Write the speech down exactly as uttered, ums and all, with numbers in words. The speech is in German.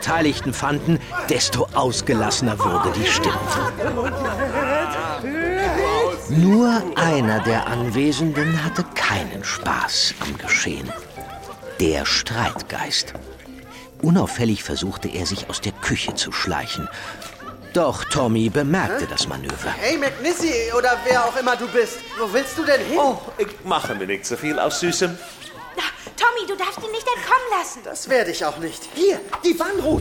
Beteiligten fanden, desto ausgelassener wurde die Stimmung. Nur einer der Anwesenden hatte keinen Spaß am Geschehen. Der Streitgeist. Unauffällig versuchte er, sich aus der Küche zu schleichen. Doch Tommy bemerkte das Manöver. Hey, McNissy, oder wer auch immer du bist. Wo willst du denn hin? Oh, ich mache mir nicht so viel aus Süßem. Tommy, du darfst ihn nicht entkommen lassen. Das werde ich auch nicht. Hier, die Warnrute.